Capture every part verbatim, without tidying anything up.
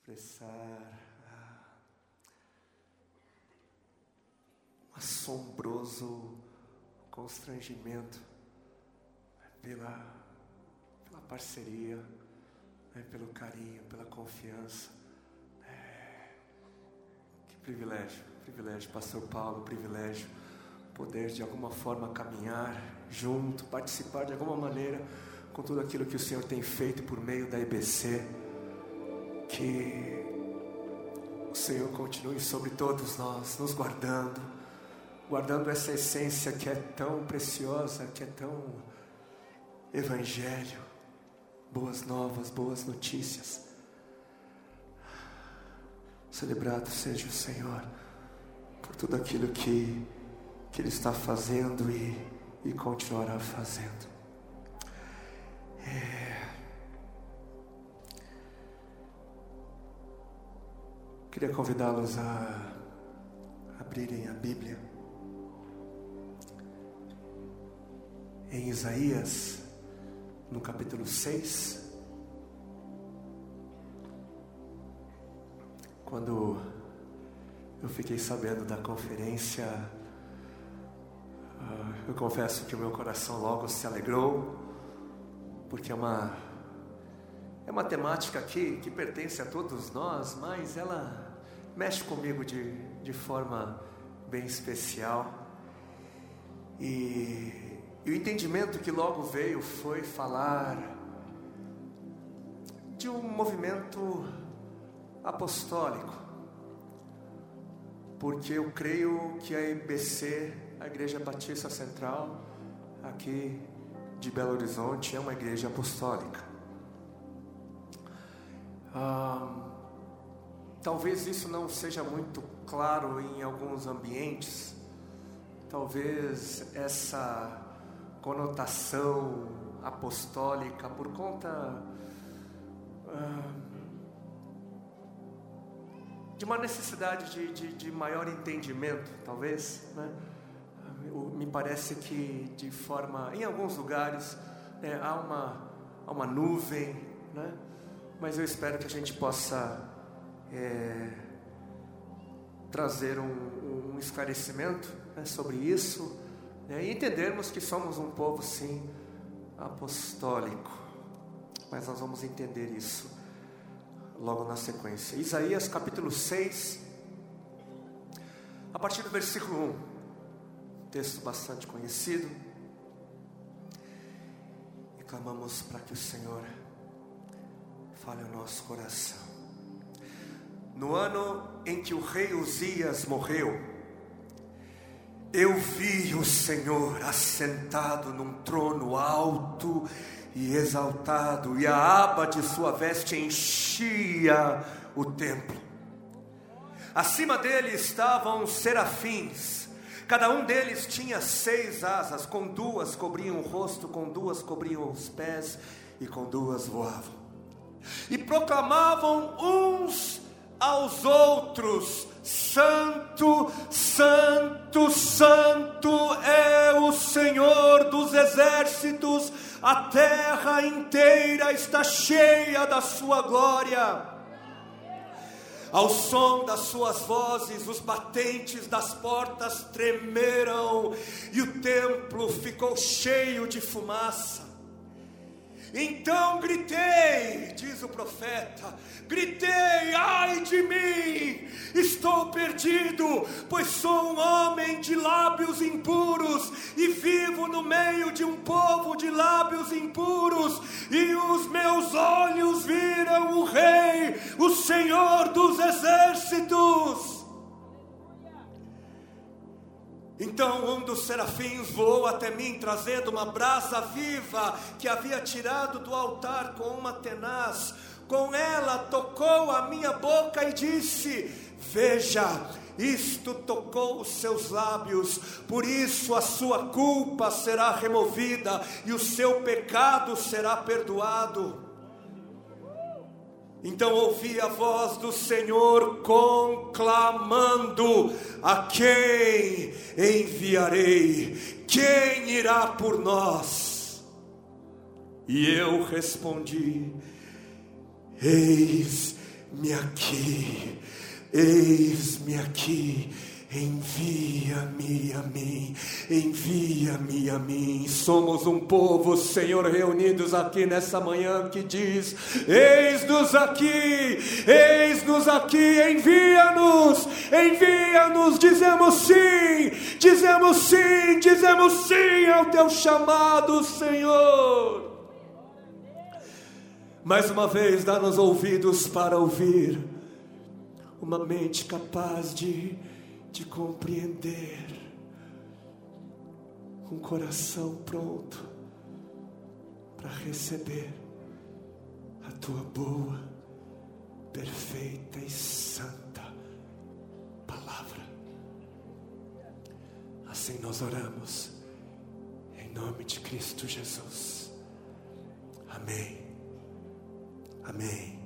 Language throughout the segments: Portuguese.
expressar ah, um assombroso constrangimento pela, pela parceria, né, pelo carinho, pela confiança. É, que privilégio, privilégio, Pastor Paulo, privilégio poder de alguma forma caminhar junto, participar de alguma maneira com tudo aquilo que o Senhor tem feito por meio da I B C. Que o Senhor continue sobre todos nós, nos guardando, guardando essa essência que é tão preciosa, que é tão evangelho, boas novas, boas notícias. Celebrado seja o Senhor por tudo aquilo que, que Ele está fazendo e, e continuará fazendo. É... Queria convidá-los a abrirem a Bíblia em Isaías, no capítulo seis. Quando eu fiquei sabendo da conferência, eu confesso que o meu coração logo se alegrou, porque é uma, é uma temática que, que pertence a todos nós, mas ela mexe comigo de, de forma bem especial. E, e o entendimento que logo veio foi falar de um movimento apostólico, porque eu creio que a I B C, a Igreja Batista Central, aqui de Belo Horizonte, é uma igreja apostólica. Ah, talvez isso não seja muito claro em alguns ambientes. Talvez essa conotação apostólica, por conta ah, de uma necessidade de, de, de maior entendimento, talvez, né? Me parece que de forma, em alguns lugares, né, há uma, há uma nuvem, né? Mas eu espero que a gente possa é, trazer um, um esclarecimento, né, sobre isso, né, e entendermos que somos um povo, sim, apostólico. Mas nós vamos entender isso logo na sequência. Isaías capítulo seis, a partir do versículo um. Texto bastante conhecido, e clamamos para que o Senhor fale ao nosso coração. No ano em que o rei Uzias morreu, eu vi o Senhor assentado num trono alto e exaltado, e a aba de sua veste enchia o templo. Acima dele estavam serafins. Cada um deles tinha seis asas, com duas cobriam o rosto, com duas cobriam os pés, e com duas voavam. E proclamavam uns aos outros: Santo, Santo, Santo é o Senhor dos exércitos, a terra inteira está cheia da sua glória. Ao som das suas vozes, os batentes das portas tremeram, e o templo ficou cheio de fumaça. Então gritei, diz o profeta, gritei: ai de mim, estou perdido, pois sou um homem de lábios impuros, e vivo no meio de um povo de lábios impuros, e os meus olhos viram o Rei, o Senhor dos exércitos. Então um dos serafins voou até mim, trazendo uma brasa viva que havia tirado do altar com uma tenaz. Com ela tocou a minha boca e disse: veja, isto tocou os seus lábios, por isso a sua culpa será removida e o seu pecado será perdoado. Então ouvi a voz do Senhor conclamando: a quem enviarei? Quem irá por nós? E eu respondi: eis eis-me aqui, eis-me aqui, envia-me a mim, envia-me a mim. Somos um povo, Senhor, reunidos aqui nessa manhã que diz: eis-nos aqui, eis-nos aqui, envia-nos, envia-nos. Dizemos sim, dizemos sim, dizemos sim ao teu chamado, Senhor. Mais uma vez, dá-nos ouvidos para ouvir, uma mente capaz de, de compreender, um coração pronto para receber a tua boa, perfeita e santa palavra. Assim nós oramos, em nome de Cristo Jesus. Amém. Amém.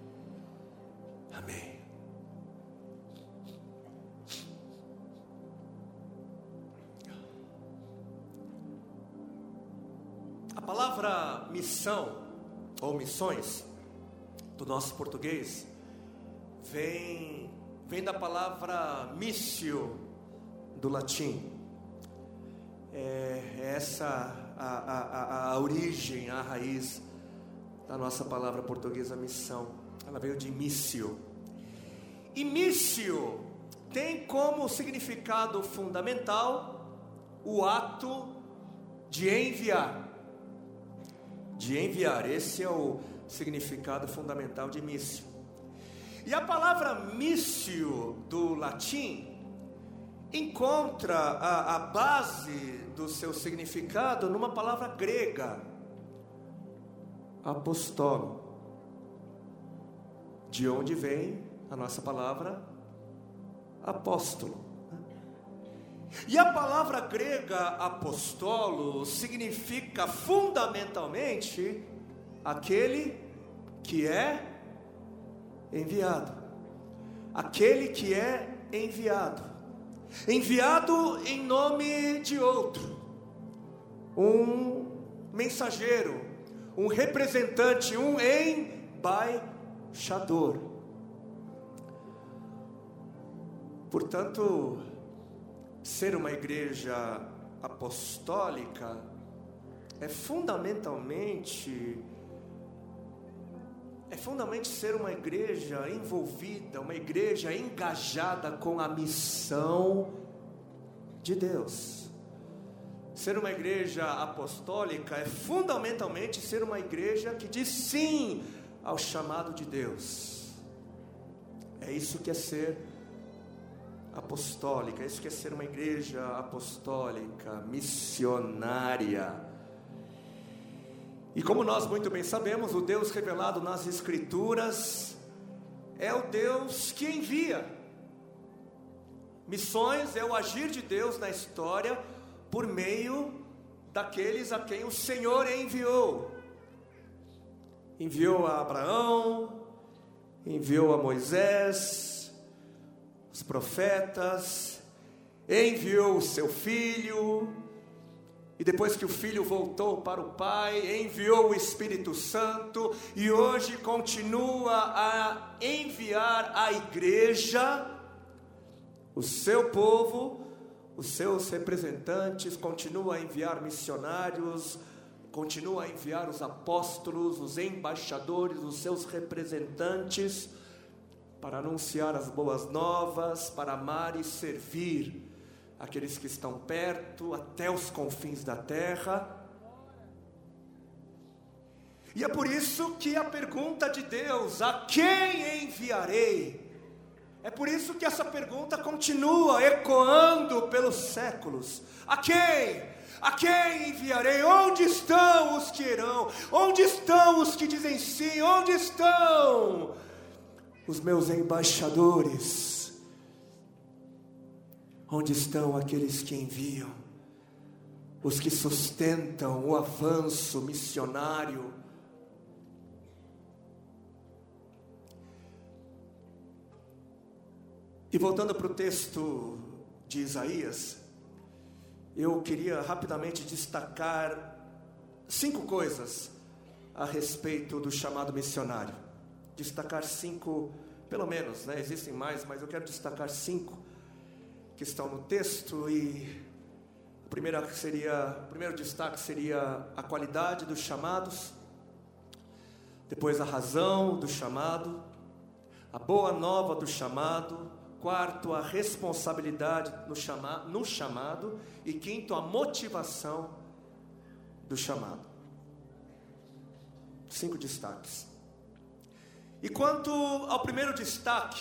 Amém. A palavra missão ou missões do nosso português vem, vem da palavra missio do latim. É essa a, a, a, a origem, a raiz da nossa palavra portuguesa missão. Ela veio de missio. E missio tem como significado fundamental o ato de enviar. De enviar, esse é o significado fundamental de missio. E a palavra missio do latim encontra a, a base do seu significado numa palavra grega: apostolo, de onde vem a nossa palavra apóstolo. E a palavra grega apostolo significa fundamentalmente aquele que é enviado, aquele que é enviado, enviado em nome de outro, um mensageiro, um representante, um embaixador. Portanto, ser uma igreja apostólica é fundamentalmente é fundamentalmente ser uma igreja envolvida, uma igreja engajada com a missão de Deus. Ser uma igreja apostólica é fundamentalmente ser uma igreja que diz sim ao chamado de Deus. É isso que é ser apostólica, é isso que é ser uma igreja apostólica, missionária. E como nós muito bem sabemos, o Deus revelado nas Escrituras é o Deus que envia. Missões é o agir de Deus na história por meio daqueles a quem o Senhor enviou. Enviou a Abraão, enviou a Moisés, os profetas, enviou o seu filho, e depois que o filho voltou para o Pai, enviou o Espírito Santo, e hoje continua a enviar a igreja, o seu povo, os seus representantes, continua a enviar missionários, continua a enviar os apóstolos, os embaixadores, os seus representantes, para anunciar as boas novas, para amar e servir aqueles que estão perto, até os confins da terra. E é por isso que a pergunta de Deus, a quem enviarei? É por isso que essa pergunta continua ecoando pelos séculos. A quem? A quem enviarei? Onde estão os que irão? Onde estão os que dizem sim? Onde estão os meus embaixadores? Onde estão aqueles que enviam? Os que sustentam o avanço missionário? E voltando para o texto de Isaías, eu queria rapidamente destacar cinco coisas a respeito do chamado missionário. destacar cinco, pelo menos, né? Existem mais, mas eu quero destacar cinco que estão no texto. E a primeira seria, o primeiro destaque seria a qualidade dos chamados, depois a razão do chamado, a boa nova do chamado, quarto, a responsabilidade no, chama, no chamado, e quinto, a motivação do chamado. Cinco destaques. E quanto ao primeiro destaque,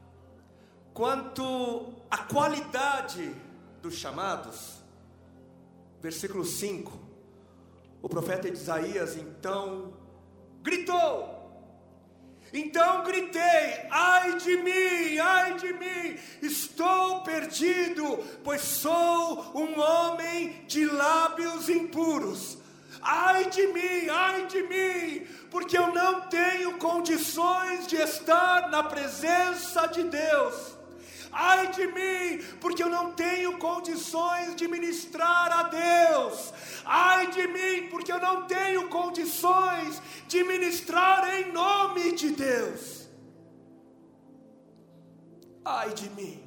quanto à qualidade dos chamados, versículo cinco, o profeta Isaías então gritou, então gritei, ai de mim, ai de mim, estou perdido, pois sou um homem de lábios impuros. Ai de mim, ai de mim, porque eu não tenho condições de estar na presença de Deus. Ai de mim, porque eu não tenho condições de ministrar a Deus. Ai de mim, porque eu não tenho condições de ministrar em nome de Deus. Ai de mim.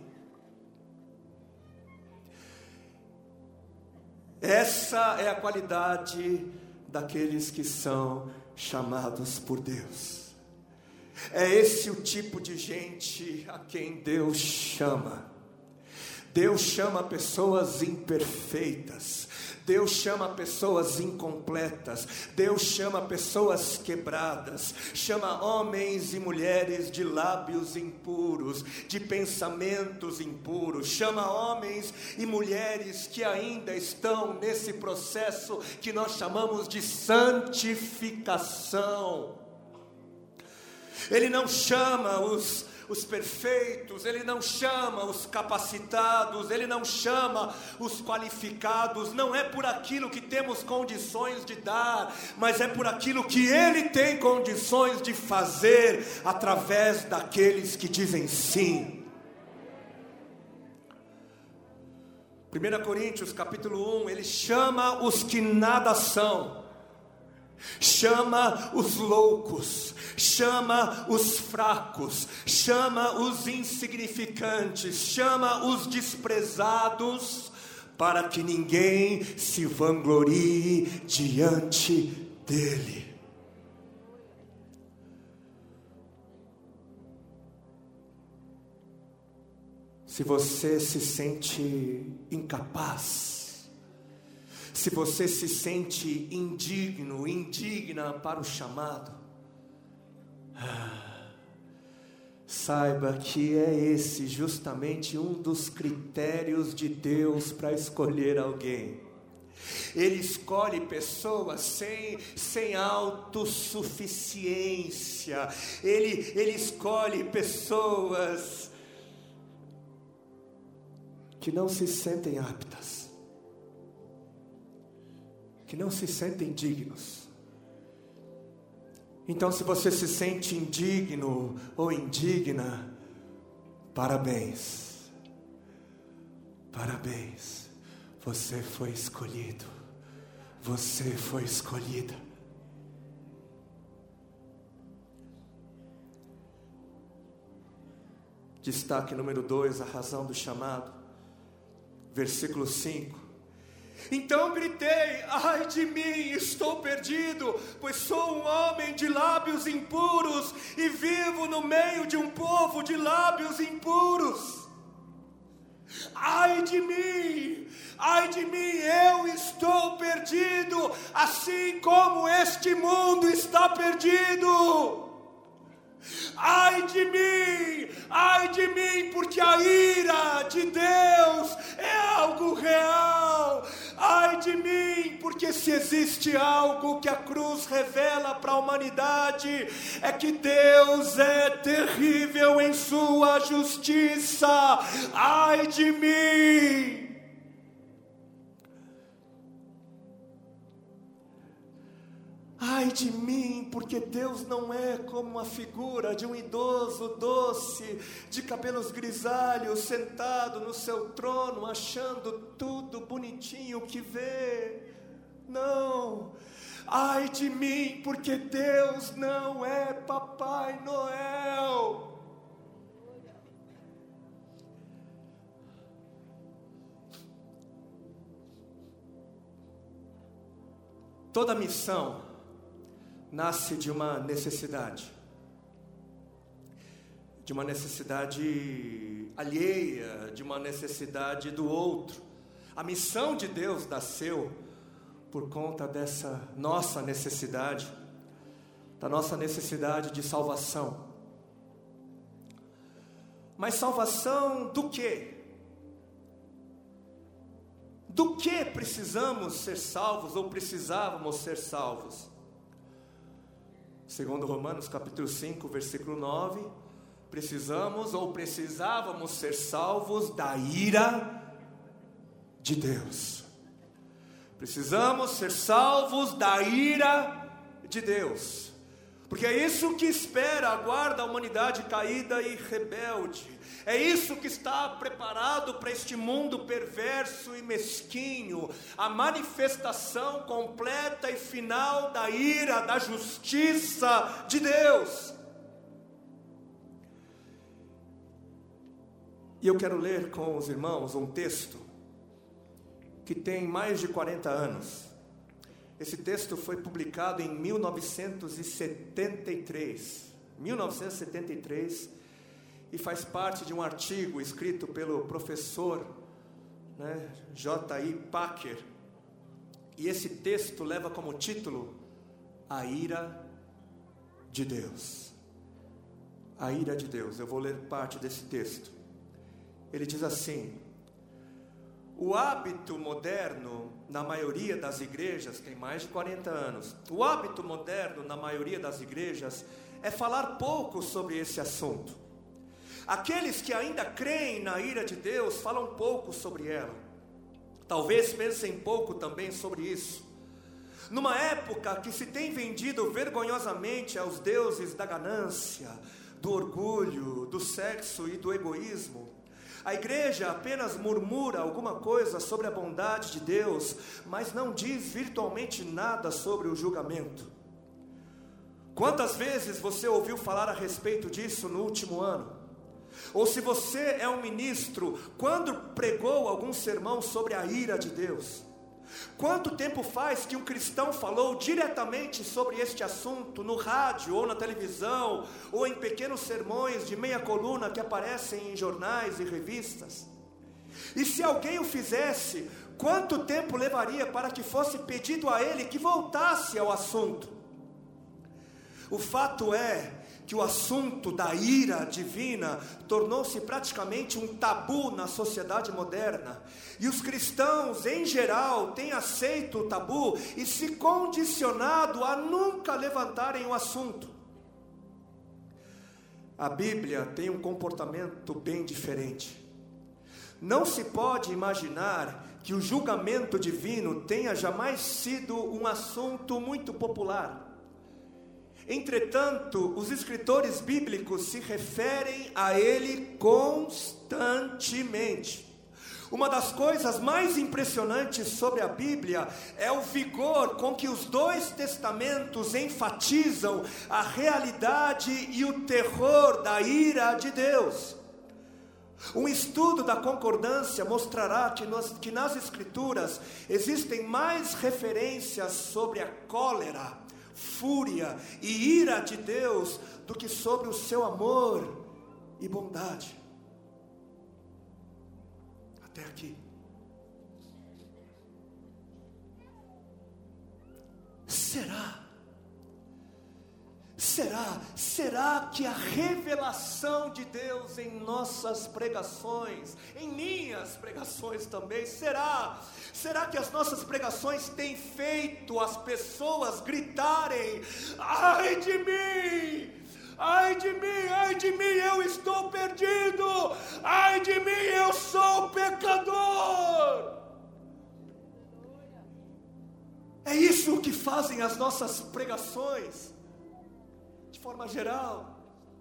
Essa é a qualidade daqueles que são chamados por Deus. É esse o tipo de gente a quem Deus chama. Deus chama pessoas imperfeitas. Deus chama pessoas incompletas. Deus chama pessoas quebradas. Chama homens e mulheres de lábios impuros, de pensamentos impuros. Chama homens e mulheres que ainda estão nesse processo que nós chamamos de santificação. Ele não chama os, os perfeitos, Ele não chama os capacitados, Ele não chama os qualificados. Não é por aquilo que temos condições de dar, mas é por aquilo que Ele tem condições de fazer, através daqueles que dizem sim. primeira Coríntios capítulo um, Ele chama os que nada são, chama os loucos, chama os fracos, chama os insignificantes, chama os desprezados, para que ninguém se vanglorie diante dele. Se você se sente incapaz, se você se sente indigno, indigna para o chamado, saiba que é esse justamente um dos critérios de Deus para escolher alguém. Ele escolhe pessoas sem, sem autossuficiência. Ele, ele escolhe pessoas que não se sentem aptas, que não se sentem dignos. Então, se você se sente indigno ou indigna, parabéns, parabéns, você foi escolhido, você foi escolhida. Destaque número dois, a razão do chamado, versículo cinco. Então gritei, ai de mim, estou perdido, pois sou um homem de lábios impuros e vivo no meio de um povo de lábios impuros. Ai de mim, ai de mim, eu estou perdido, assim como este mundo está perdido. Ai de mim, ai de mim, porque a ira de Deus é algo real. Ai de mim, porque se existe algo que a cruz revela para a humanidade, é que Deus é terrível em sua justiça. Ai de mim. Ai de mim, porque Deus não é como uma figura de um idoso doce, de cabelos grisalhos, sentado no seu trono, achando tudo bonitinho que vê. Não. Ai de mim, porque Deus não é Papai Noel. Toda missão nasce de uma necessidade, de uma necessidade alheia, de uma necessidade do outro. A missão de Deus nasceu por conta dessa nossa necessidade, da nossa necessidade de salvação. Mas salvação do quê? Do que precisamos ser salvos ou precisávamos ser salvos? Segundo Romanos capítulo cinco, versículo nove, precisamos ou precisávamos ser salvos da ira de Deus. Precisamos ser salvos da ira de Deus, porque é isso que espera, aguarda a humanidade caída e rebelde. É isso que está preparado para este mundo perverso e mesquinho, a manifestação completa e final da ira, da justiça de Deus. E eu quero ler com os irmãos um texto que tem mais de quarenta anos. Esse texto foi publicado em mil novecentos e setenta e três, mil novecentos e setenta e três, e faz parte de um artigo escrito pelo professor, né, J I Packer. E esse texto leva como título A Ira de Deus. A ira de Deus. Eu vou ler parte desse texto. Ele diz assim: o hábito moderno na maioria das igrejas, tem mais de quarenta anos, o hábito moderno na maioria das igrejas é falar pouco sobre esse assunto. Aqueles que ainda creem na ira de Deus falam pouco sobre ela. Talvez pensem pouco também sobre isso. Numa época que se tem vendido vergonhosamente aos deuses da ganância, do orgulho, do sexo e do egoísmo, a igreja apenas murmura alguma coisa sobre a bondade de Deus, mas não diz virtualmente nada sobre o julgamento. Quantas vezes você ouviu falar a respeito disso no último ano? Ou se você é um ministro, quando pregou algum sermão sobre a ira de Deus? Quanto tempo faz que um cristão falou diretamente sobre este assunto no rádio ou na televisão, ou em pequenos sermões de meia coluna que aparecem em jornais e revistas? E se alguém o fizesse, quanto tempo levaria para que fosse pedido a ele que voltasse ao assunto? O fato é que o assunto da ira divina tornou-se praticamente um tabu na sociedade moderna, e os cristãos em geral têm aceito o tabu e se condicionado a nunca levantarem o assunto. A Bíblia tem um comportamento bem diferente. Não se pode imaginar que o julgamento divino tenha jamais sido um assunto muito popular. Entretanto, os escritores bíblicos se referem a ele constantemente. Uma das coisas mais impressionantes sobre a Bíblia é o vigor com que os dois testamentos enfatizam a realidade e o terror da ira de Deus. Um estudo da concordância mostrará que, nos, que nas Escrituras existem mais referências sobre a cólera, fúria e ira de Deus do que sobre o seu amor e bondade. Até aqui. Será? Será? Será que a revelação de Deus em nossas pregações, em minhas pregações também, será? Será que as nossas pregações têm feito as pessoas gritarem: ai de mim, ai de mim, ai de mim, eu estou perdido, ai de mim, eu sou pecador? É isso que fazem as nossas pregações, de forma geral.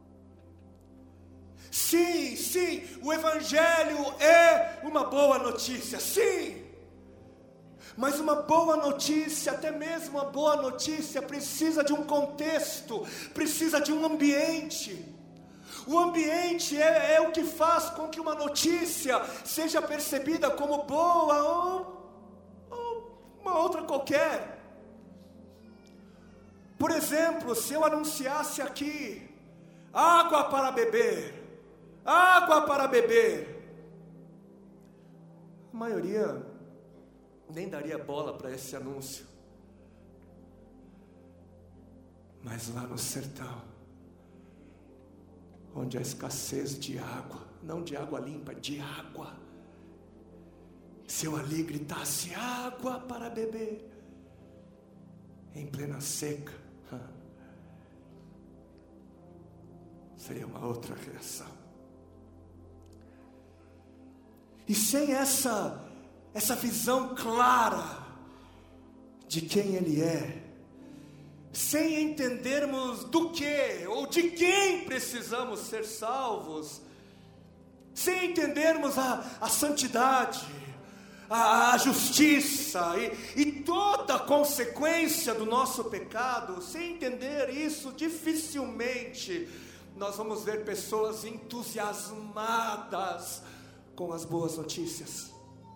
Sim, sim, o Evangelho é uma boa notícia, sim. Mas uma boa notícia, até mesmo uma boa notícia, precisa de um contexto, precisa de um ambiente. O ambiente é, é o que faz com que uma notícia seja percebida como boa ou, ou uma outra qualquer. Por exemplo, se eu anunciasse aqui, água para beber, água para beber, a maioria nem daria bola para esse anúncio. Mas lá no sertão, onde a escassez de água, não de água limpa, de água, se eu ali gritasse água para beber, em plena seca, seria uma outra reação. E sem essa, essa visão clara de quem Ele é, sem entendermos do que ou de quem precisamos ser salvos, sem entendermos a, a santidade, a, a justiça e, e toda a consequência do nosso pecado, sem entender isso, dificilmente nós vamos ver pessoas entusiasmadas com as boas notícias.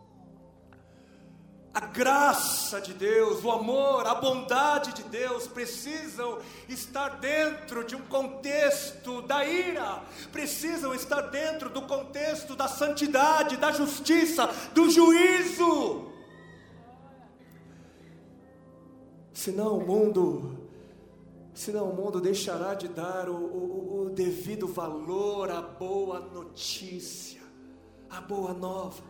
A graça de Deus, o amor, a bondade de Deus precisam estar dentro de um contexto da ira, precisam estar dentro do contexto da santidade, da justiça, do juízo. Senão o mundo, senão o mundo deixará de dar o, o, o devido valor à boa notícia, à boa nova.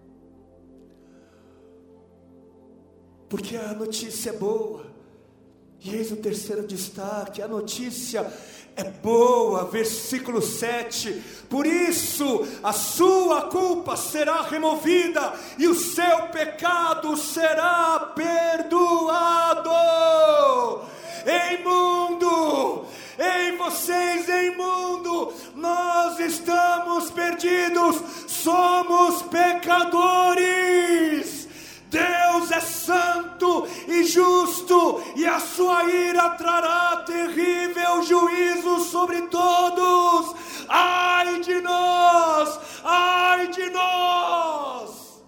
Porque a notícia é boa. E eis o terceiro destaque: a notícia é boa, versículo sete. Por isso a sua culpa será removida e o seu pecado será perdoado. Ei mundo, ei vocês, ei mundo, nós estamos perdidos, somos pecadores. Deus é santo e justo, e a sua ira trará terrível juízo sobre todos. Ai de nós, ai de nós.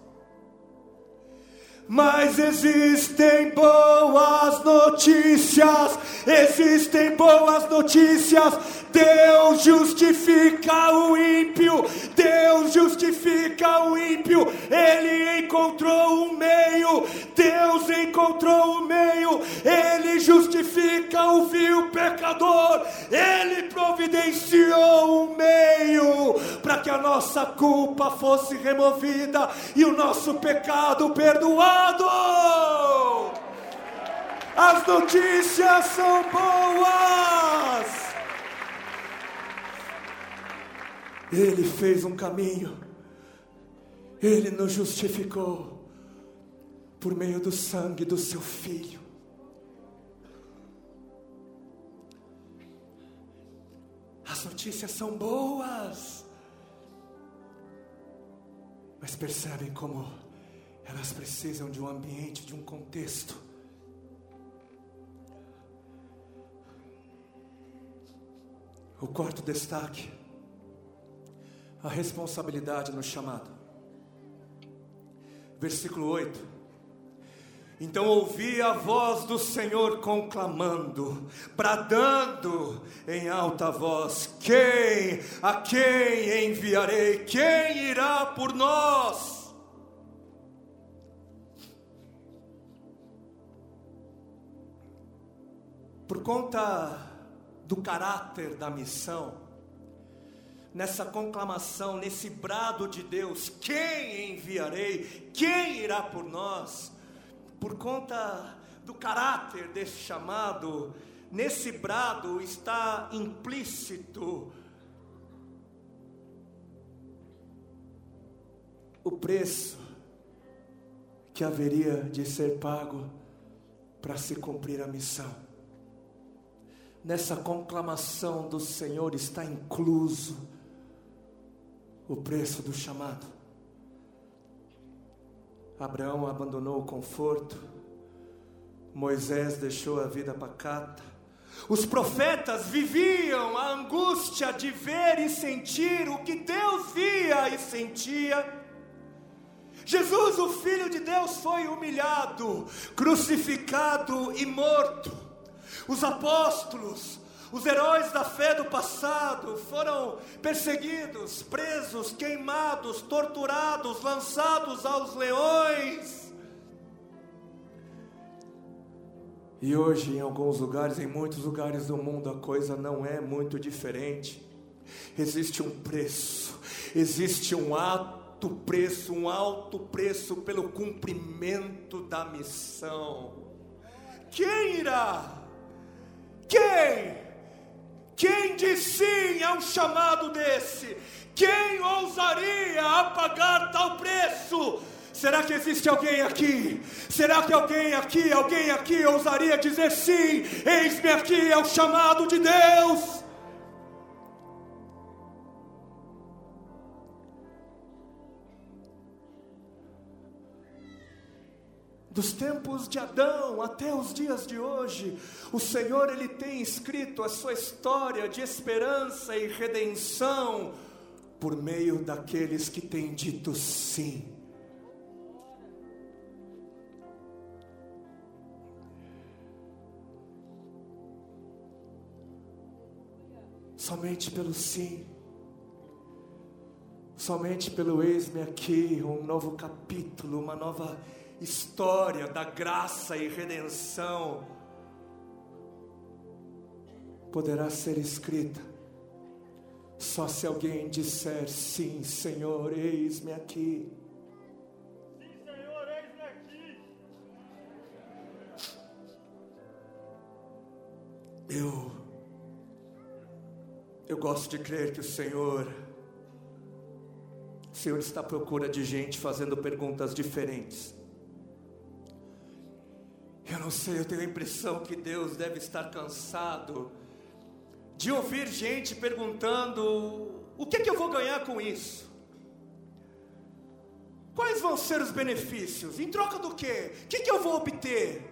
Mas existem boas notícias, existem boas notícias. Deus justifica o ímpio, Deus justifica o ímpio. Ele encontrou um meio, Deus encontrou um meio. Ele justifica o vil pecador, Ele providenciou um meio para que a nossa culpa fosse removida e o nosso pecado perdoado. As notícias são boas. Ele fez um caminho, Ele nos justificou por meio do sangue do seu Filho. As notícias são boas, mas percebem como elas precisam de um ambiente, de um contexto. O quarto destaque: a responsabilidade no chamado. Versículo oito. Então ouvi a voz do Senhor conclamando, bradando em alta voz: quem, a quem enviarei? Quem irá por nós? Por conta do caráter da missão, nessa conclamação, nesse brado de Deus, quem enviarei? Quem irá por nós? Por conta do caráter desse chamado, nesse brado está implícito o preço que haveria de ser pago para se cumprir a missão. Nessa conclamação do Senhor está incluso o preço do chamado. Abraão abandonou o conforto, Moisés deixou a vida pacata, os profetas viviam a angústia de ver e sentir o que Deus via e sentia. Jesus, o Filho de Deus, foi humilhado, crucificado e morto. Os apóstolos, os heróis da fé do passado, foram perseguidos, presos, queimados, torturados, lançados aos leões. E hoje, em alguns lugares, em muitos lugares do mundo, a coisa não é muito diferente. Existe um preço, existe um alto preço, um alto preço pelo cumprimento da missão. Quem irá? Quem? Quem diz sim a um chamado desse? Quem ousaria a pagar tal preço? Será que existe alguém aqui? Será que alguém aqui, alguém aqui ousaria dizer sim? Eis-me aqui, é o chamado de Deus. Dos tempos de Adão até os dias de hoje, o Senhor, Ele tem escrito a sua história de esperança e redenção por meio daqueles que têm dito sim. Somente pelo sim, somente pelo eis-me aqui, um novo capítulo, uma nova história da graça e redenção poderá ser escrita só se alguém disser sim, Senhor, eis-me aqui. Sim, Senhor, eis-me aqui. Eu Eu gosto de crer que o Senhor O Senhor está à procura de gente fazendo perguntas diferentes. Eu não sei, eu tenho a impressão que Deus deve estar cansado de ouvir gente perguntando: o que é que eu vou ganhar com isso? Quais vão ser os benefícios? Em troca do quê? O que é que eu vou obter?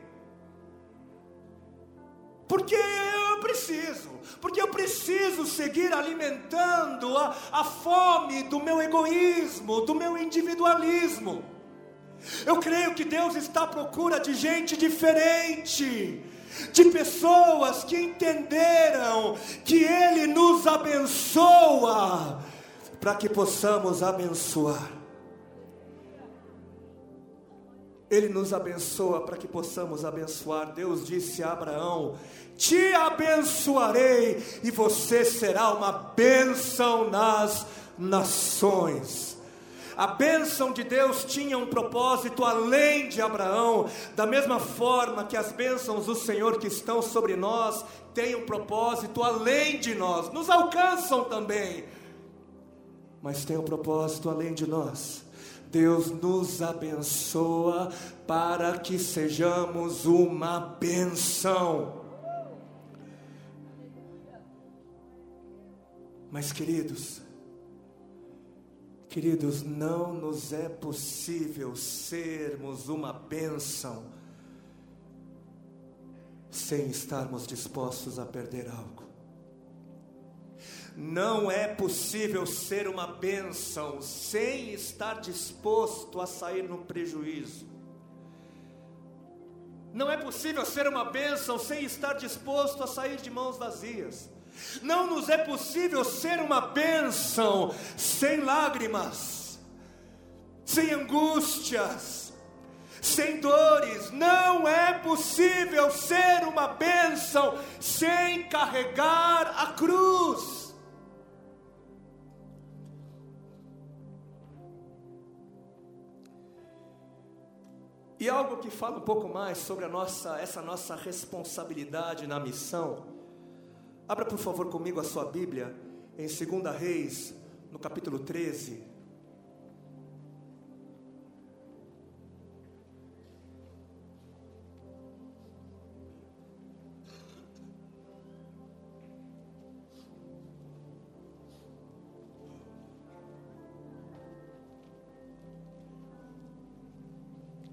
Porque eu preciso, porque eu preciso seguir alimentando a, a fome do meu egoísmo, do meu individualismo. Eu creio que Deus está à procura de gente diferente, de pessoas que entenderam que Ele nos abençoa, para que possamos abençoar. Ele nos abençoa para que possamos abençoar. Deus disse a Abraão: te abençoarei e você será uma bênção nas nações. A bênção de Deus tinha um propósito além de Abraão, da mesma forma que as bênçãos do Senhor que estão sobre nós têm um propósito além de nós, nos alcançam também, mas tem um propósito além de nós. Deus nos abençoa para que sejamos uma bênção. Mas queridos, queridos, não nos é possível sermos uma bênção sem estarmos dispostos a perder algo. Não é possível ser uma bênção sem estar disposto a sair no prejuízo. Não é possível ser uma bênção sem estar disposto a sair de mãos vazias. Não nos é possível ser uma bênção sem lágrimas, sem angústias, sem dores. Não é possível ser uma bênção sem carregar a cruz. E algo que fala um pouco mais sobre a nossa, essa nossa responsabilidade na missão. Abra por favor comigo a sua Bíblia em Segunda Reis, no capítulo treze.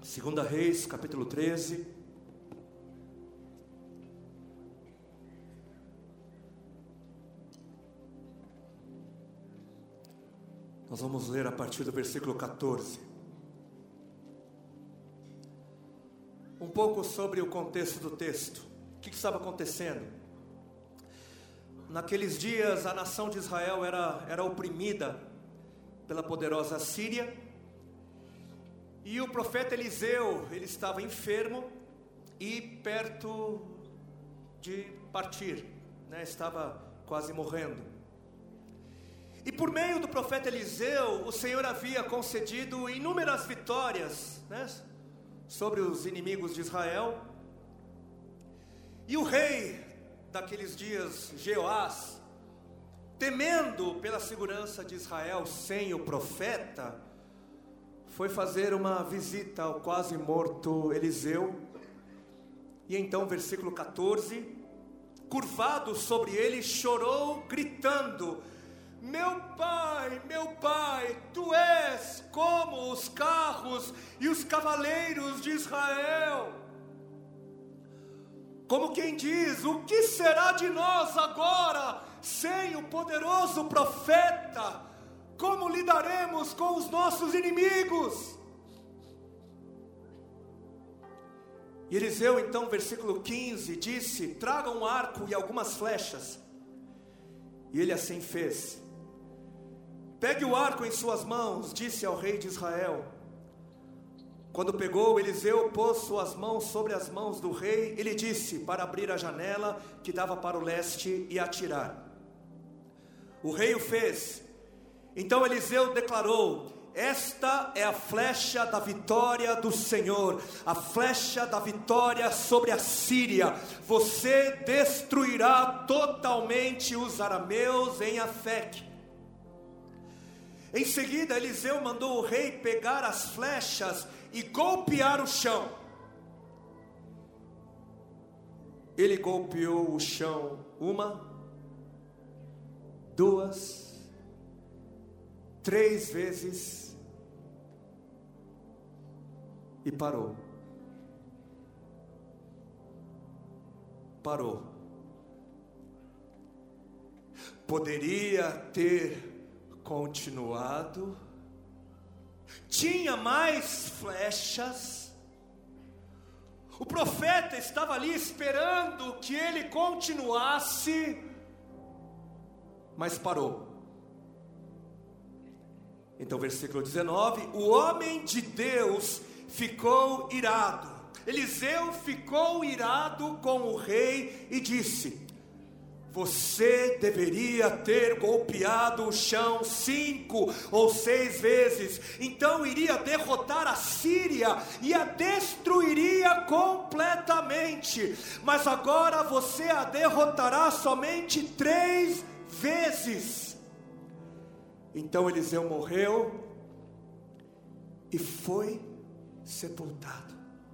Segunda Reis, capítulo treze. Nós vamos ler a partir do versículo quatorze. Um pouco sobre o contexto do texto. O que estava acontecendo? Naqueles dias a nação de Israel era, era oprimida pela poderosa Síria. E o profeta Eliseu, ele estava enfermo e perto de partir, né? Estava quase morrendo. E por meio do profeta Eliseu, o Senhor havia concedido inúmeras vitórias, né, sobre os inimigos de Israel. E o rei daqueles dias, Jeoás, temendo pela segurança de Israel sem o profeta, foi fazer uma visita ao quase morto Eliseu. E então, versículo quatorze, curvado sobre ele, chorou, gritando: meu pai, meu pai, tu és como os carros e os cavaleiros de Israel. Como quem diz: o que será de nós agora, sem o poderoso profeta? Como lidaremos com os nossos inimigos? E Eliseu então, versículo quinze, disse: traga um arco e algumas flechas. E ele assim fez. Pegue o arco em suas mãos, disse ao rei de Israel. Quando pegou, Eliseu pôs suas mãos sobre as mãos do rei. Ele disse para abrir a janela que dava para o leste e atirar. O rei o fez. Então Eliseu declarou: esta é a flecha da vitória do Senhor, a flecha da vitória sobre a Síria. Você destruirá totalmente os arameus em Afec. Em seguida, Eliseu mandou o rei pegar as flechas e golpear o chão. Ele golpeou o chão uma, duas, três vezes e parou. Parou. Poderia ter continuado. Tinha mais flechas. O profeta estava ali esperando que ele continuasse, mas parou. Então, versículo dezenove: o homem de Deus ficou irado. Eliseu ficou irado com o rei e disse: você deveria ter golpeado o chão cinco ou seis vezes, então iria derrotar a Síria e a destruiria completamente. Mas agora você a derrotará somente três vezes. Então Eliseu morreu e foi sepultado.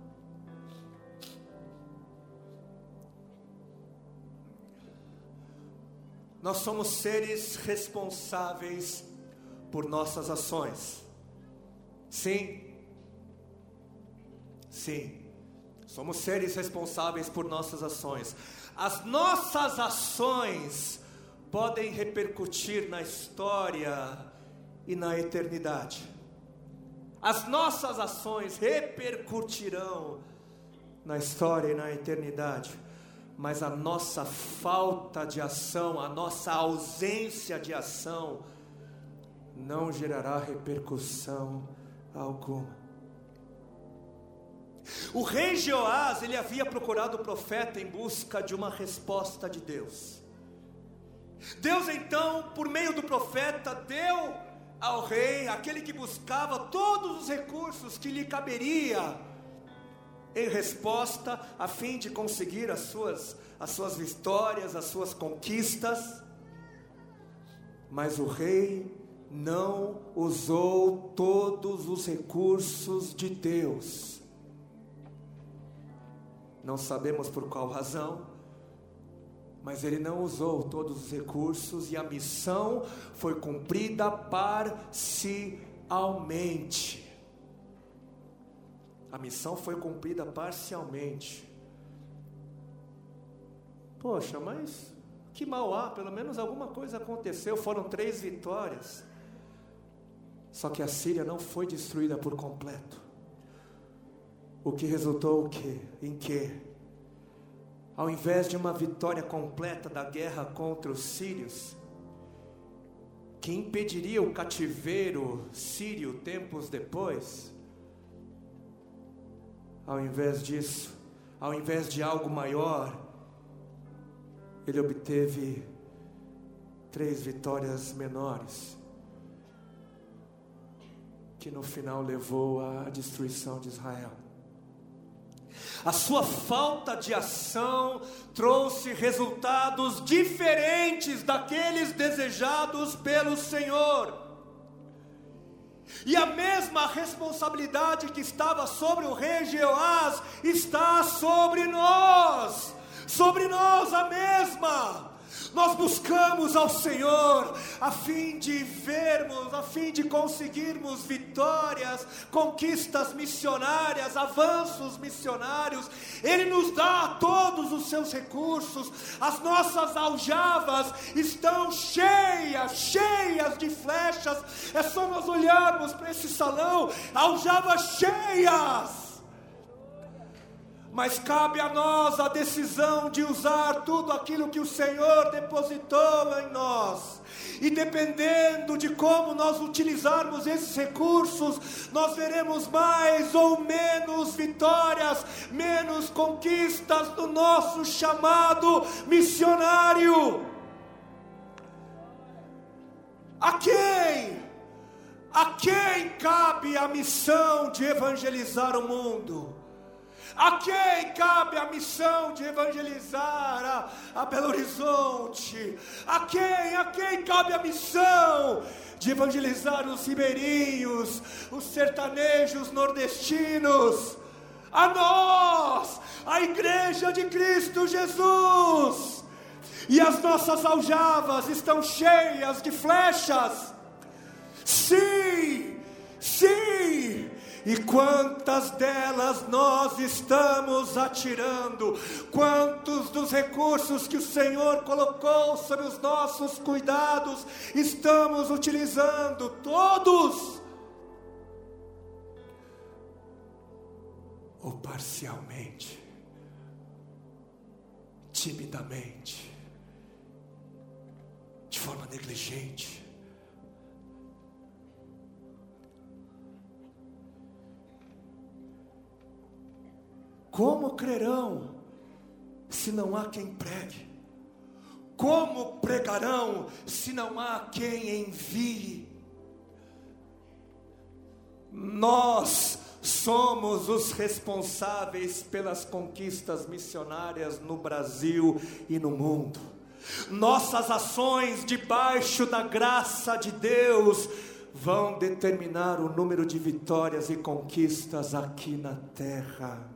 Nós somos seres responsáveis por nossas ações. Sim. Sim. Somos seres responsáveis por nossas ações. As nossas ações podem repercutir na história e na eternidade. As nossas ações repercutirão na história e na eternidade. Mas a nossa falta de ação, a nossa ausência de ação, não gerará repercussão alguma. O rei Jeoás, ele havia procurado o profeta em busca de uma resposta de Deus. Deus então, por meio do profeta, deu ao rei, aquele que buscava, todos os recursos que lhe caberia em resposta, a fim de conseguir as suas, as suas vitórias, as suas conquistas. Mas o rei não usou todos os recursos de Deus. Não sabemos por qual razão, mas ele não usou todos os recursos e a missão foi cumprida parcialmente. a missão foi cumprida parcialmente. Poxa, mas que mal há, pelo menos alguma coisa aconteceu, foram três vitórias. Só que a Síria não foi destruída por completo. O que resultou o quê? Em quê? Ao invés de uma vitória completa da guerra contra os sírios, que impediria o cativeiro sírio tempos depois, ao invés disso, ao invés de algo maior, ele obteve três vitórias menores, que no final levou à destruição de Israel. A sua falta de ação trouxe resultados diferentes daqueles desejados pelo Senhor. E a mesma responsabilidade que estava sobre o rei Jeoás está sobre nós. Sobre nós a mesma. Nós buscamos ao Senhor a fim de vermos, a fim de conseguirmos vitórias, conquistas missionárias, avanços missionários. Ele nos dá todos os seus recursos. As nossas aljavas estão cheias, cheias de flechas. É só nós olharmos para esse salão, aljavas cheias. Mas cabe a nós a decisão de usar tudo aquilo que o Senhor depositou em nós. E dependendo de como nós utilizarmos esses recursos, nós veremos mais ou menos vitórias, menos conquistas do nosso chamado missionário. A quem? A quem cabe a missão de evangelizar o mundo? A quem cabe a missão de evangelizar a, a Belo Horizonte? A quem, a quem cabe a missão de evangelizar os ribeirinhos, os sertanejos nordestinos? A nós, a Igreja de Cristo Jesus. E as nossas aljavas estão cheias de flechas. Sim, sim. E quantas delas nós estamos atirando? Quantos dos recursos que o Senhor colocou sobre os nossos cuidados estamos utilizando? Todos? Ou parcialmente? Timidamente? De forma negligente? Como crerão, se não há quem pregue? Como pregarão, se não há quem envie? Nós somos os responsáveis pelas conquistas missionárias no Brasil e no mundo. Nossas ações debaixo da graça de Deus vão determinar o número de vitórias e conquistas aqui na terra.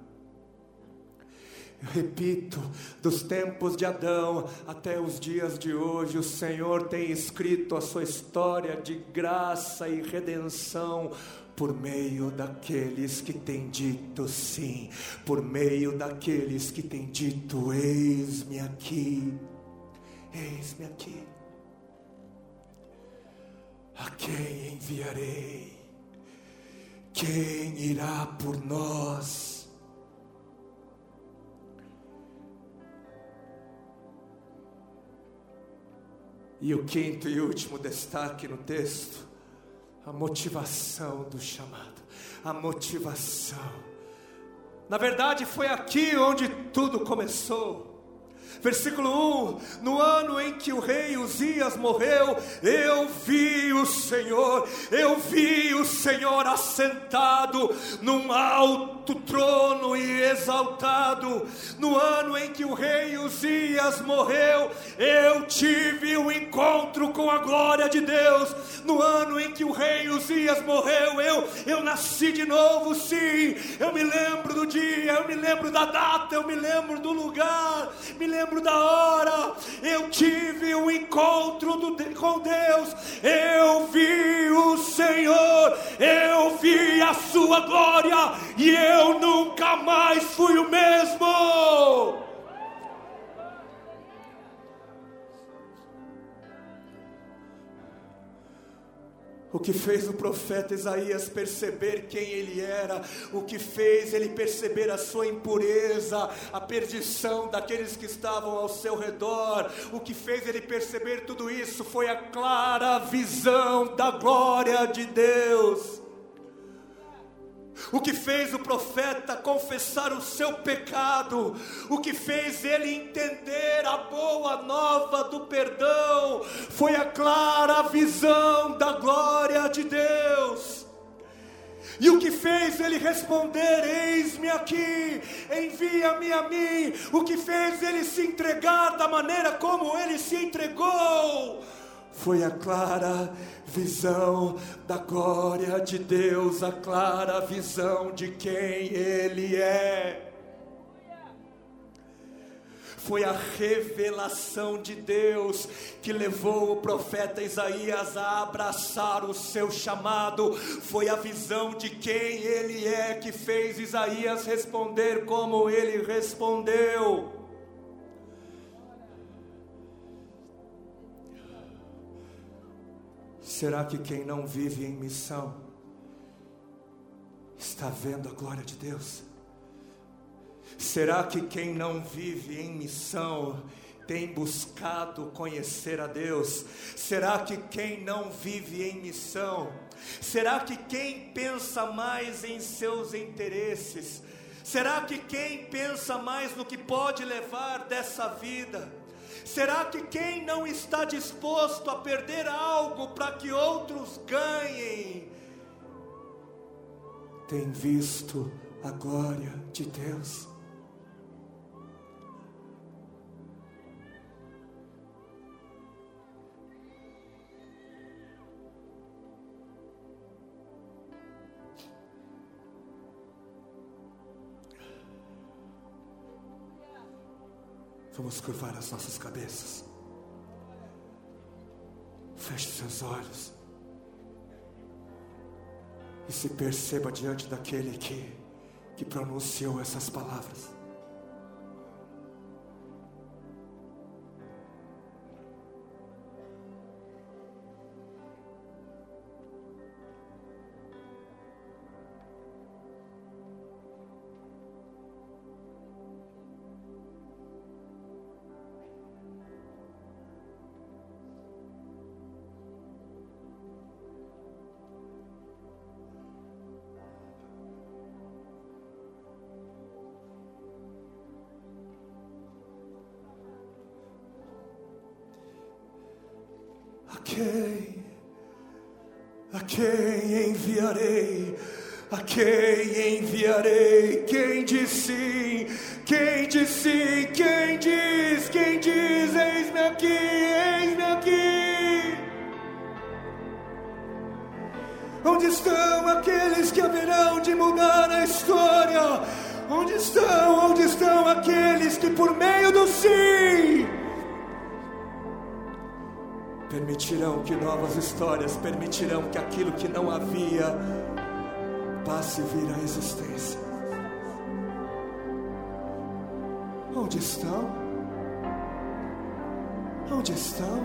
Eu repito, dos tempos de Adão até os dias de hoje, o Senhor tem escrito a sua história de graça e redenção por meio daqueles que têm dito sim, por meio daqueles que têm dito eis-me aqui, eis-me aqui. A quem enviarei? Quem irá por nós? E o quinto e último destaque no texto, a motivação do chamado, a motivação. Na verdade foi aqui onde tudo começou. Versículo um, no ano em que o rei Uzias morreu, eu vi o Senhor, eu vi o Senhor assentado num alto trono e exaltado. No ano em que o rei Uzias morreu, eu tive um encontro com a glória de Deus. No ano em que o rei Uzias morreu, eu, eu nasci de novo, sim. Eu me lembro do dia, eu me lembro da data, eu me lembro do lugar, me lembro lembro da hora, eu tive um encontro do, com Deus, eu vi o Senhor, eu vi a sua glória, e eu nunca mais fui o mesmo. O que fez o profeta Isaías perceber quem ele era, o que fez ele perceber a sua impureza, a perdição daqueles que estavam ao seu redor, o que fez ele perceber tudo isso foi a clara visão da glória de Deus. O que fez o profeta confessar o seu pecado, o que fez ele entender a boa nova do perdão, foi a clara visão da glória de Deus. E o que fez ele responder: eis-me aqui, envia-me a mim, o que fez ele se entregar da maneira como ele se entregou, foi a clara visão da glória de Deus, a clara visão de quem Ele é. Foi a revelação de Deus que levou o profeta Isaías a abraçar o seu chamado. Foi a visão de quem Ele é que fez Isaías responder como ele respondeu. Será que quem não vive em missão está vendo a glória de Deus? Será que quem não vive em missão tem buscado conhecer a Deus? Será que quem não vive em missão, será que quem pensa mais em seus interesses, será que quem pensa mais no que pode levar dessa vida, será que quem não está disposto a perder algo para que outros ganhem, tem visto a glória de Deus? Vamos curvar as nossas cabeças. Feche seus olhos e se perceba diante daquele que, que pronunciou essas palavras. A quem, a quem enviarei? A quem enviarei? Quem diz sim? Quem diz sim? Quem diz? Quem diz? Eis-me aqui, eis-me aqui. Onde estão aqueles que haverão de mudar a história? Onde estão? Onde estão aqueles que por meio do sim permitirão que novas histórias, permitirão que aquilo que não havia passe a vir à existência? Onde estão? Onde estão?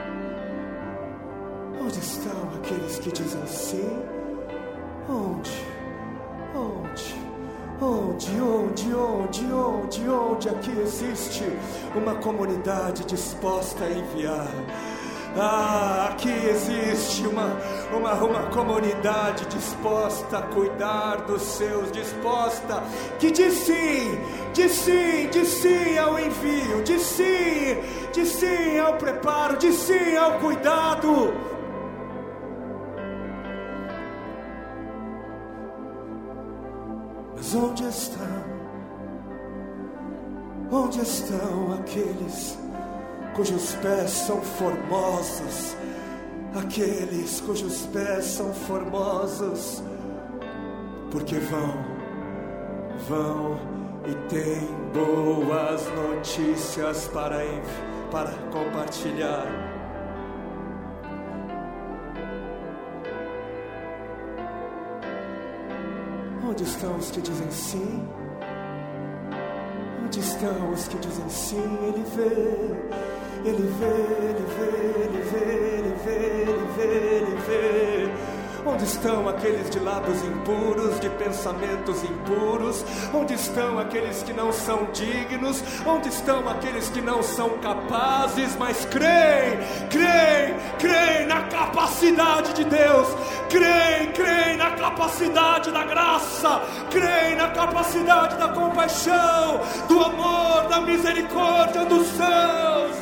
Onde estão aqueles que dizem sim? Onde? Onde? Onde, onde, onde, onde, onde aqui existe uma comunidade disposta a enviar? Ah, aqui existe uma, uma, uma comunidade disposta a cuidar dos seus, disposta, que diz sim, diz sim, diz sim ao envio, diz sim, diz sim ao preparo, diz sim ao cuidado. Mas onde estão? Onde estão aqueles cujos pés são formosos, aqueles cujos pés são formosos, porque vão, vão e tem boas notícias para, para compartilhar. Onde estão os que dizem sim? Onde estão os que dizem sim? Ele vê, Ele vê, Ele vê, Ele vê, Ele vê, Ele vê, Ele vê. Onde estão aqueles de lábios impuros, de pensamentos impuros? Onde estão aqueles que não são dignos? Onde estão aqueles que não são capazes? Mas creem, creem, creem na capacidade de Deus. Creem, creem na capacidade da graça. Creem na capacidade da compaixão, do amor, da misericórdia dos céus.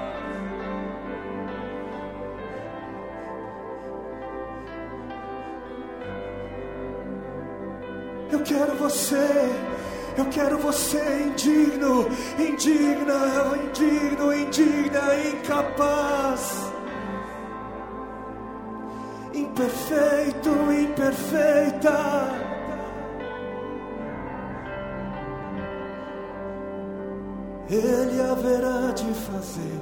Eu quero você, eu quero você indigno, indigna, indigno, indigna, incapaz, imperfeito, imperfeita. Ele haverá de fazer,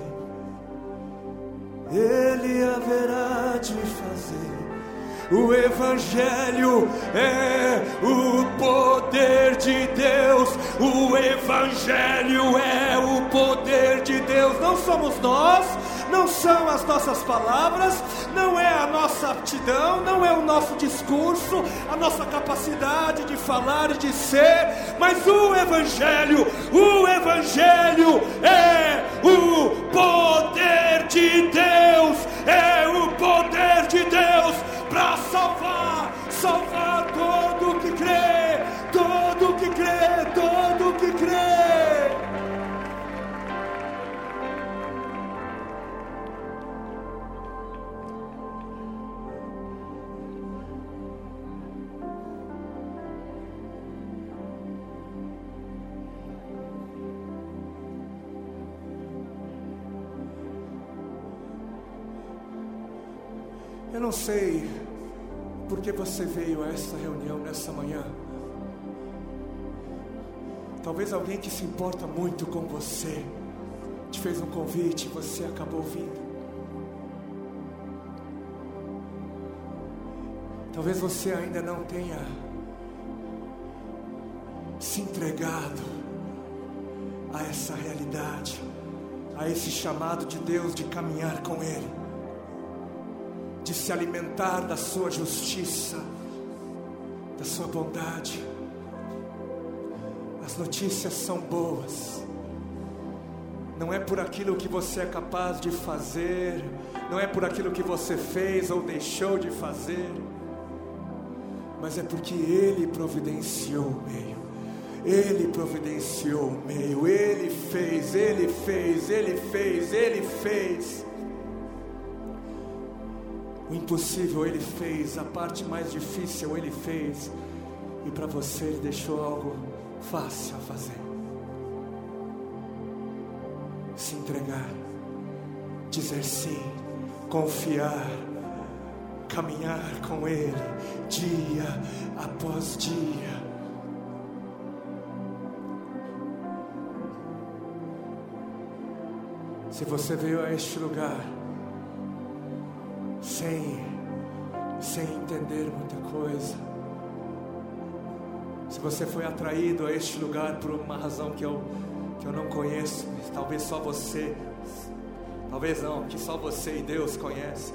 Ele haverá de fazer. O Evangelho é o poder de Deus. O Evangelho é o poder de Deus. Não somos nós, não são as nossas palavras, não é a nossa aptidão, não é o nosso discurso, a nossa capacidade de falar e de ser, mas o Evangelho, o Evangelho é o poder de Deus, é o poder de Deus para salvar, salvar todo que crê, todo que crê, todo que crê. Eu não sei por que você veio a essa reunião nessa manhã. Talvez alguém que se importa muito com você te fez um convite e você acabou vindo. Talvez você ainda não tenha se entregado a essa realidade, a esse chamado de Deus de caminhar com Ele, de se alimentar da sua justiça, da sua bondade. As notícias são boas. Não é por aquilo que você é capaz de fazer, não é por aquilo que você fez ou deixou de fazer, mas é porque Ele providenciou o meio. Ele providenciou o meio. Ele fez, Ele fez, Ele fez, Ele fez. O impossível Ele fez, a parte mais difícil Ele fez, e para você Ele deixou algo fácil a fazer. Se entregar, dizer sim, confiar, caminhar com Ele, dia após dia. Se você veio a este lugar sem, sem entender muita coisa, se você foi atraído a este lugar por uma razão que eu, que eu não conheço, talvez só você, talvez não, que só você e Deus conhecem,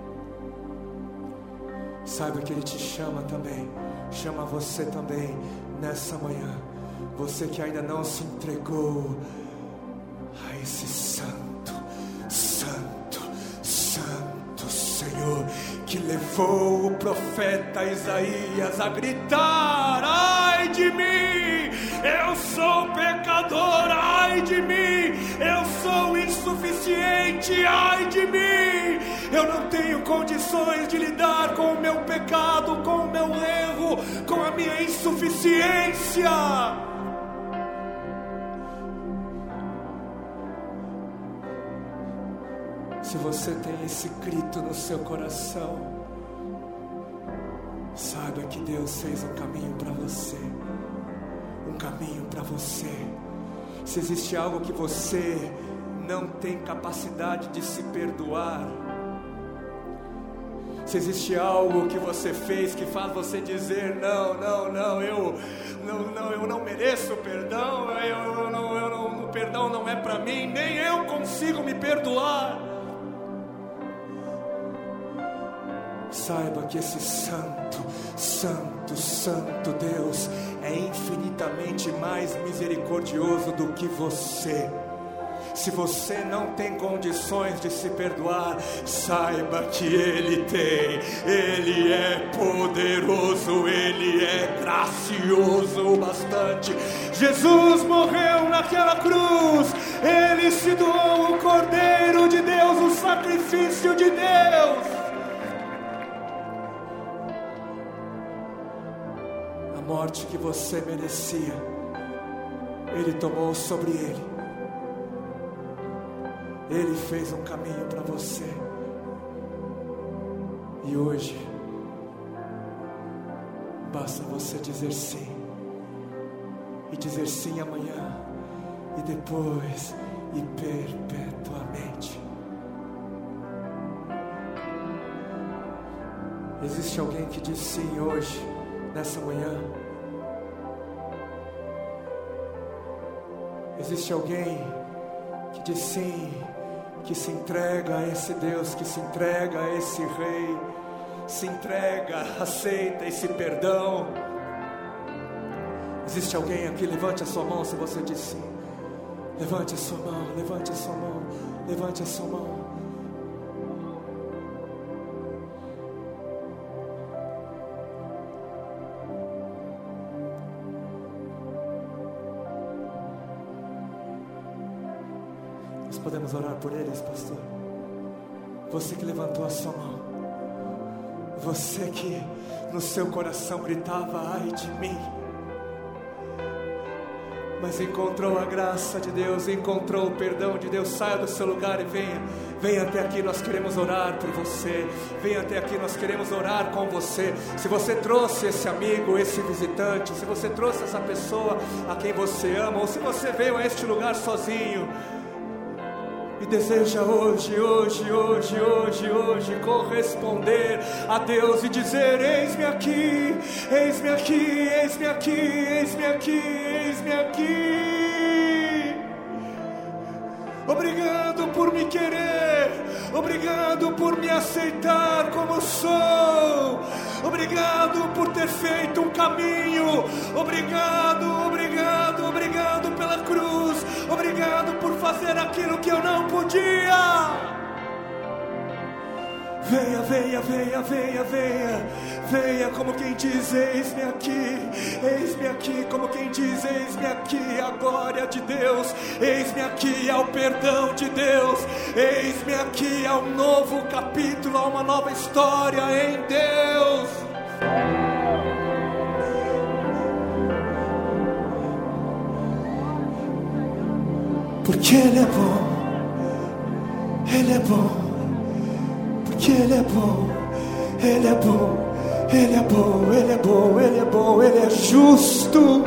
saiba que Ele te chama também, chama você também nessa manhã. Você que ainda não se entregou a esse santo, santo, santo Senhor, que levou o profeta Isaías a gritar: ai de mim, eu sou pecador, ai de mim, eu sou insuficiente, ai de mim, eu não tenho condições de lidar com o meu pecado, com o meu erro, com a minha insuficiência. Se você tem esse grito no seu coração, saiba que Deus fez um caminho para você, um caminho para você. Se existe algo que você não tem capacidade de se perdoar, se existe algo que você fez que faz você dizer não, não, não, eu não, não, eu não mereço perdão, eu, eu não, eu não, o perdão não é para mim, nem eu consigo me perdoar. Saiba que esse santo, santo, santo Deus é infinitamente mais misericordioso do que você. Se você não tem condições de se perdoar, saiba que Ele tem. Ele é poderoso, Ele é gracioso o bastante. Jesus morreu naquela cruz, Ele se doou, o Cordeiro de Deus, o sacrifício de Deus. A morte que você merecia, Ele tomou sobre Ele. Ele fez um caminho para você. E hoje basta você dizer sim. E dizer sim amanhã. E depois. E perpetuamente. Existe alguém que diz sim hoje, nessa manhã? Existe alguém que diz sim, que se entrega a esse Deus, que se entrega a esse Rei, se entrega, aceita esse perdão? Existe alguém aqui? Levante a sua mão se você diz sim. Levante a sua mão, levante a sua mão, levante a sua mão. Podemos orar por eles, pastor? Você que levantou a sua mão, você que no seu coração gritava, ai de mim, mas encontrou a graça de Deus, encontrou o perdão de Deus. Saia do seu lugar e venha, venha até aqui, nós queremos orar por você. Venha até aqui, nós queremos orar com você. Se você trouxe esse amigo, esse visitante, se você trouxe essa pessoa a quem você ama, ou se você veio a este lugar sozinho e deseja hoje, hoje, hoje, hoje, hoje corresponder a Deus e dizer, eis-me aqui, eis-me aqui, eis-me aqui, eis-me aqui, eis-me aqui. Obrigado por me querer, obrigado por me aceitar como sou, obrigado por ter feito um caminho, obrigado, obrigado, obrigado pela cruz, obrigado por fazer aquilo que eu não podia. Venha, venha, venha, venha, venha, venha como quem diz, eis-me aqui, eis-me aqui, como quem diz, eis-me aqui, a glória de Deus, eis-me aqui, ao perdão de Deus, eis-me aqui, ao novo capítulo, a uma nova história em Deus. Porque Ele é bom, Ele é bom. Porque Ele é bom, Ele é bom, Ele é bom, Ele é bom, Ele é bom, Ele é justo.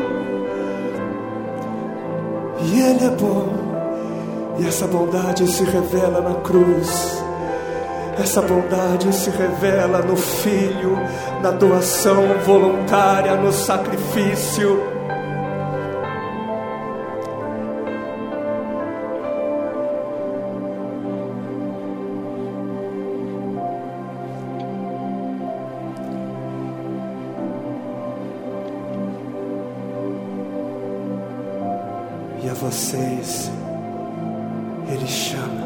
E Ele é bom. E essa bondade se revela na cruz. Essa bondade se revela no Filho, na doação voluntária, no sacrifício. E a vocês Ele chama.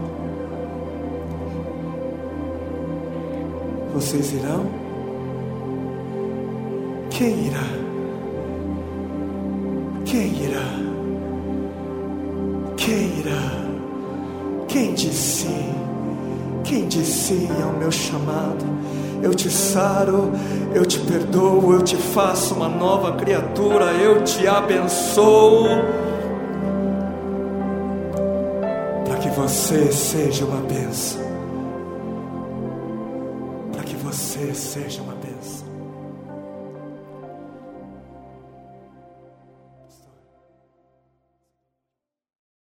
Vocês irão? Quem irá? Quem irá? Quem irá? Quem diz sim? Quem diz sim ao meu chamado? Eu te saro, eu te perdoo, eu te faço uma nova criatura, eu te abençoo. Você seja uma bênção. Para que você seja uma bênção.